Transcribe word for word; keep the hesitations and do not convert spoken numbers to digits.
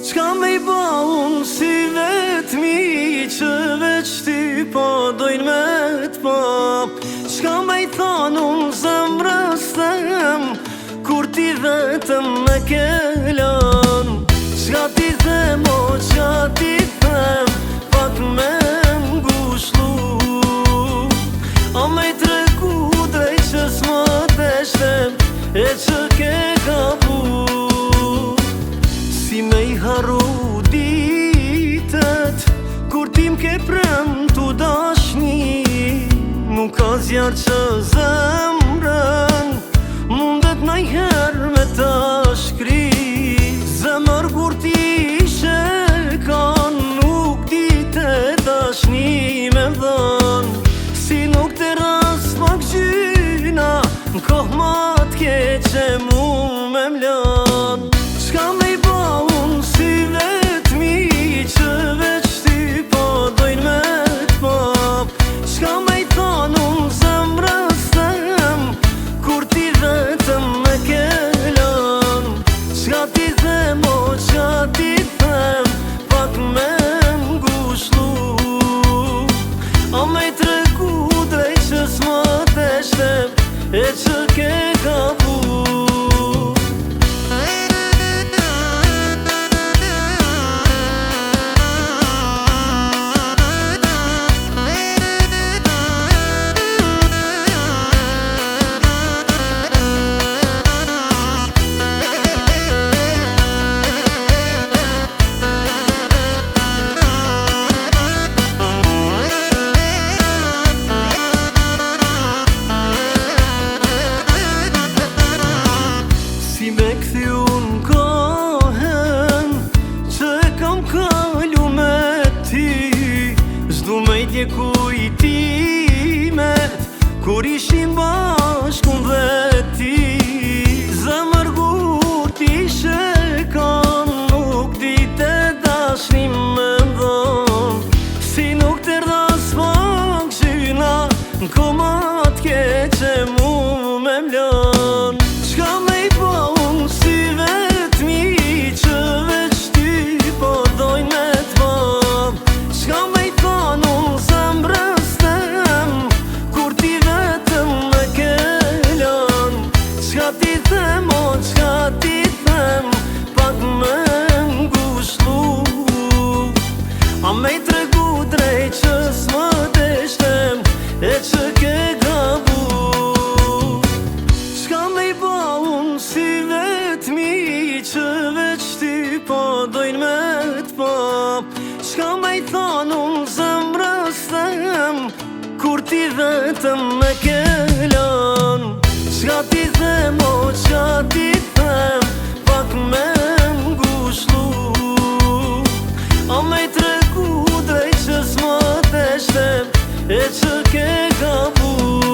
Qka me i ba unë si vetmi që veç ty po dojnë me t'pa? Qka me i thonë unë zemrës tem kur ti vetëm me kelon? Qka ti them o qa ti them pak me m'gushlu? A me i tregu drejt që s'ma deshtem e që ke kapu? Si me i haru ditet kur ti m'ke prem t'u dashni? Nuk ka zjarë që zemrën mundet najher me ta shkri. Zemër kur ti ishe kan nuk dite dashni me dhën. Si nuk të ras pak gjyna n'koh ma t'keqe mu me mlan. Qka me i ba unë si vetmi që veç ty po dojnë me t'pa? Qka me i thonë unë zemrës tem kur ti vetëm me kelon? Qka ti them o qa ti them pak me m'gushlu? A me i tregu drejt që s'ma deshtem e që ke kapu? Si me këthi unë kohen që e kam kalu me ty, zdu me i djeku i timet kur ishim bashkun dhe ti. Zemër kur t'ishe kan nuk dite dashni me dhon. Si nuk t'erdha s'pak gjyna n'koma t'keqe mu me mlan. Qka me i ba unë si vetmi që veç ty po dojnë me t'pa? Qka me i thonë unë zemrës tem kur ti vetëm me kelon? Qka ti them o qka ti them pak me m'gushlu? A me i tregu drejt që s'ma deshtem e që ke gabu? Qka me i ba unë si vetmi që veç ty po dojnë me t'pa? Qka me i thonë unë zemrës tem kur ti vetëm me kelon? Qka ti them o qa ti them pak me m'gushlu? A me i tregu drejt që s'ma deshtem e që ke kapu?